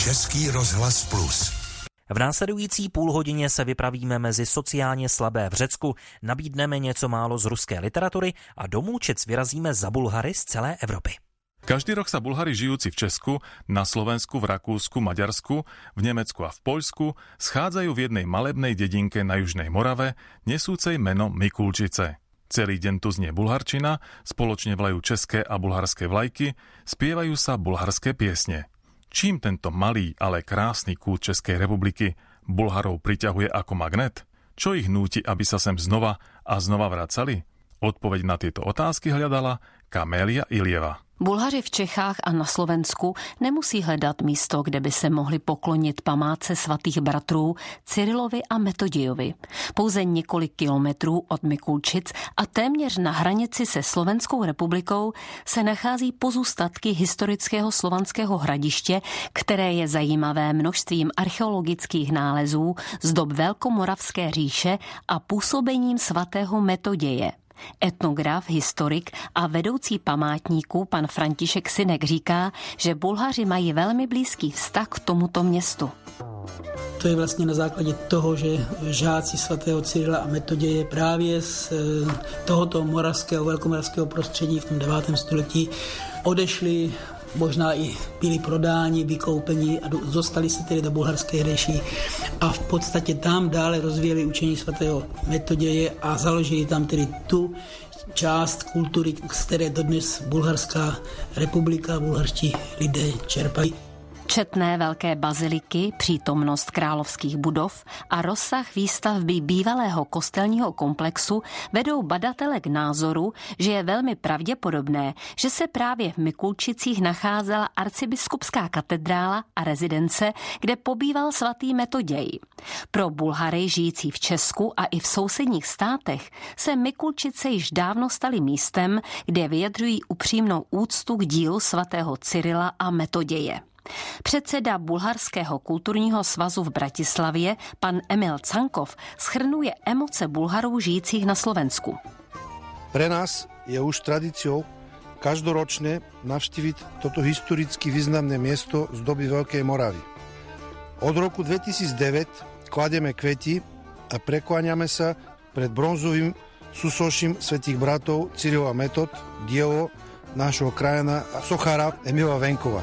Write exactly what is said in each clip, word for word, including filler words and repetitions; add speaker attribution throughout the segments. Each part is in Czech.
Speaker 1: Český rozhlas Plus.
Speaker 2: V následující půlhodině se vypravíme mezi sociálně slabé v Řecku, nabídneme něco málo z ruské literatury a do Můčic vyrazíme za Bulhary z celé Evropy.
Speaker 3: Každý rok sa Bulhári žijúci v Česku, na Slovensku, v Rakúsku, Maďarsku, v Nemecku a v Poľsku schádzajú v jednej malebnej dedinke na Južnej Morave, nesúcej meno Mikulčice. Celý deň tu znie bulharčina, spoločne vlajú české a bulharské vlajky, spievajú sa bulharské piesne. Čím tento malý, ale krásny kút Českej republiky Bulharov priťahuje ako magnet? Čo ich núti, aby sa sem znova a znova vracali? Odpoveď na tieto otázky hľadala Kamélia Ilieva.
Speaker 4: Bulhaři v Čechách a na Slovensku nemusí hledat místo, kde by se mohli poklonit památce svatých bratrů Cyrilovi a Metodějovi. Pouze několik kilometrů od Mikulčic a téměř na hranici se Slovenskou republikou se nachází pozůstatky historického slovanského hradiště, které je zajímavé množstvím archeologických nálezů z dob Velkomoravské říše a působením svatého Metoděje. Etnograf, historik a vedoucí památníků pan František Synek říká, že Bulhaři mají velmi blízký vztah k tomuto městu.
Speaker 5: To je vlastně na základě toho, že žáci svatého Cyrila a Metoděje právě z tohoto moravského, velkomoravského prostředí v tom devátém století odešli, možná i byli prodáni, vykoupeni a dostali se tedy do bulharské říši a v podstatě tam dále rozvíjeli učení svatého Metoděje a založili tam tedy tu část kultury, z které dodnes Bulharská republika, bulharští lidé čerpají.
Speaker 4: Četné velké baziliky, přítomnost královských budov a rozsah výstavby bývalého kostelního komplexu vedou badatele k názoru, že je velmi pravděpodobné, že se právě v Mikulčicích nacházela arcibiskupská katedrála a rezidence, kde pobýval svatý Metoděj. Pro Bulhary žijící v Česku a i v sousedních státech se Mikulčice již dávno staly místem, kde vyjadřují upřímnou úctu k dílu svatého Cyrila a Metoděje. Předseda Bulharského kulturního svazu v Bratislavě, pan Emil Cankov, shrnuje emoce Bulharů žijících na Slovensku.
Speaker 6: Pre nás je už tradíciou každoročne navštíviť toto historicky významné miesto z doby Veľkej Moravy. Od roku dvetisícdeväť klademe kvety a prekláňame sa pred bronzovým súsoším svätých bratov Cyrila a Metod, dielo nášho krajana a sochára Emila Venkova.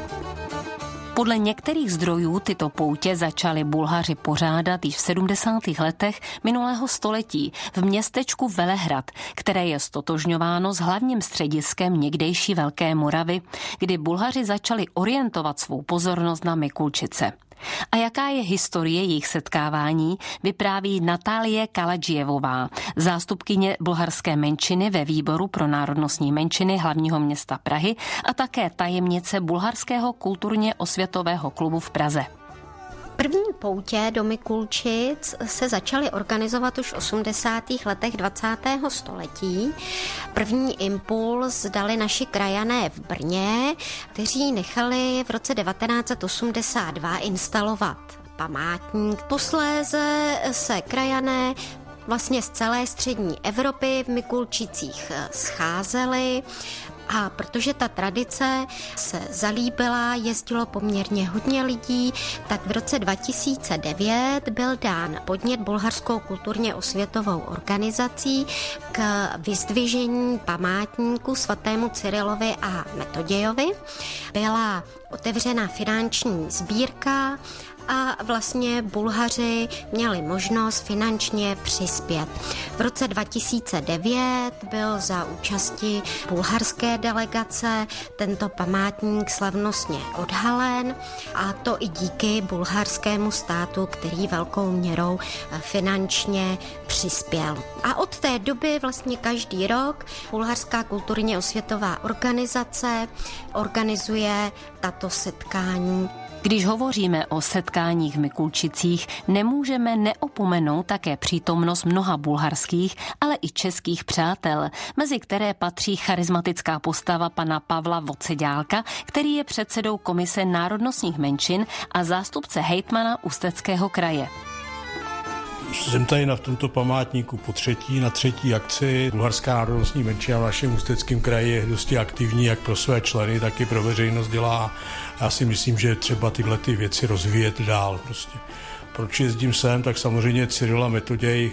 Speaker 4: Podle některých zdrojů tyto poutě začali Bulhaři pořádat již v sedmdesátých letech minulého století v městečku Velehrad, které je stotožňováno s hlavním střediskem někdejší Velké Moravy, kdy Bulhaři začali orientovat svou pozornost na Mikulčice. A jaká je historie jejich setkávání, vypráví Natálie Kaladžijevová, zástupkyně bulharské menšiny ve výboru pro národnostní menšiny hlavního města Prahy a také tajemnice Bulharského kulturně osvětového klubu v Praze.
Speaker 7: První poutě do Mikulčic se začaly organizovat už v osmdesátých letech dvacátého století. První impuls dali naši krajané v Brně, kteří nechali v roce devatenáct osmdesát dva instalovat památník. Posléze se krajané vlastně z celé střední Evropy v Mikulčicích scházeli. A protože ta tradice se zalíbila, jezdilo poměrně hodně lidí, tak v roce dva tisíce devět byl dán podnět Bulharskou kulturně osvětovou organizací k vyzdvižení památníku svatému Cyrilovi a Metodějovi. Byla otevřena finanční sbírka a vlastně Bulhaři měli možnost finančně přispět. V roce dva tisíce devět byl za účasti bulharské delegace tento památník slavnostně odhalen a to i díky bulharskému státu, který velkou měrou finančně přispěl. A od té doby vlastně každý rok Bulharská kulturně osvětová organizace organizuje tato setkání.
Speaker 4: Když hovoříme o setkáních v Mikulčicích, nemůžeme neopomenout také přítomnost mnoha bulharských, ale i českých přátel, mezi které patří charismatická postava pana Pavla Voceďálka, který je předsedou Komise národnostních menšin a zástupce hejtmana Ústeckého kraje.
Speaker 8: Jsem tady na tomto památníku po třetí, na třetí akci. Bulharská národnostní menšina v našem Ústeckém kraji je dosti aktivní, jak pro své členy, tak i pro veřejnost dělá. Já si myslím, že třeba tyhle ty věci rozvíjet dál. Prostě. Proč jezdím sem, tak samozřejmě Cyril a Metoděj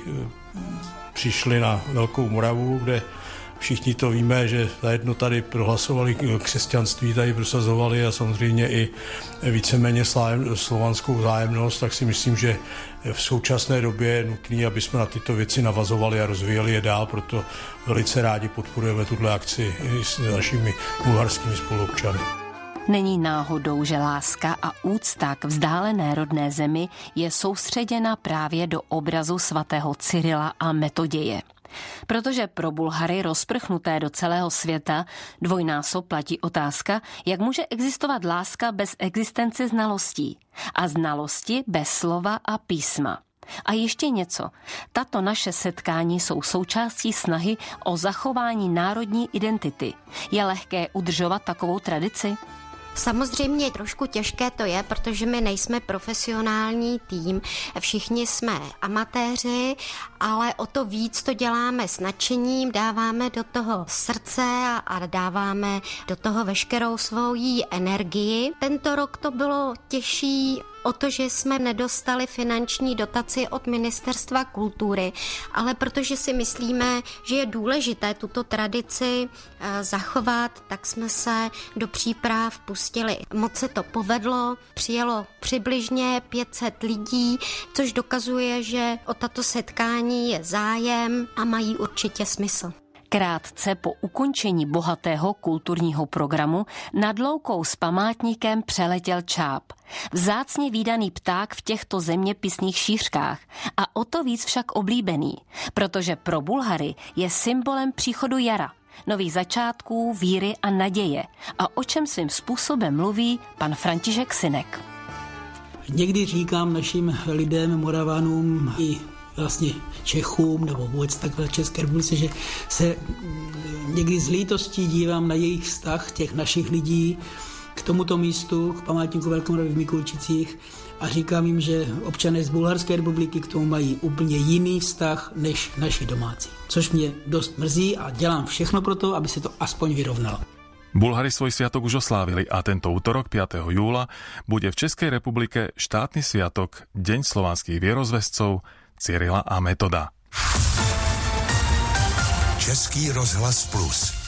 Speaker 8: přišli na Velkou Moravu, kde všichni to víme, že zajedno tady prohlasovali křesťanství, tady prosazovali a samozřejmě i víceméně slovanskou vzájemnost, tak si myslím, že v současné době je nutné, aby jsme na tyto věci navazovali a rozvíjeli je dál, proto velice rádi podporujeme tuto akci s našimi bulharskými spoluobčany.
Speaker 4: Není náhodou, že láska a úcta k vzdálené rodné zemi je soustředěna právě do obrazu svatého Cyrila a Metoděje. Protože pro Bulhary rozprchnuté do celého světa dvojnásob platí otázka, jak může existovat láska bez existence znalostí a znalosti bez slova a písma. A ještě něco. Tato naše setkání jsou součástí snahy o zachování národní identity. Je lehké udržovat takovou tradici?
Speaker 7: Samozřejmě trošku těžké to je, protože my nejsme profesionální tým, všichni jsme amatéři, ale o to víc to děláme s nadšením, dáváme do toho srdce a dáváme do toho veškerou svoji energii. Tento rok to bylo těžší o to, že jsme nedostali finanční dotaci od Ministerstva kultury, ale protože si myslíme, že je důležité tuto tradici zachovat, tak jsme se do příprav pustili. Moc se to povedlo, přijelo přibližně pět set lidí, což dokazuje, že o tato setkání je zájem a mají určitě smysl.
Speaker 4: Krátce po ukončení bohatého kulturního programu nad loukou s památníkem přeletěl čáp. Vzácně vídaný pták v těchto zeměpisných šířkách a o to víc však oblíbený, protože pro Bulhary je symbolem příchodu jara, nových začátků, víry a naděje. A o čem svým způsobem mluví pan František Synek.
Speaker 5: Někdy říkám našim lidem, Moravanům i vlastně Čechům nebo vůbec takhle České republice, že se někdy z lítostí dívám na jejich vztah těch našich lidí k tomuto místu, k památníku Velké Moravy v Mikulčicích a říkám jim, že občané z Bulharské republiky k tomu mají úplně jiný vztah než naši domácí. Což mě dost mrzí a dělám všechno pro to, aby se to aspoň vyrovnalo.
Speaker 3: Bulhari svoj sviatok už oslávili a tento útorok piateho júla bude v Českej republike štátny sviatok Deň slovanských vierozvescov Cyrila a Metoda.
Speaker 1: Český rozhlas Plus.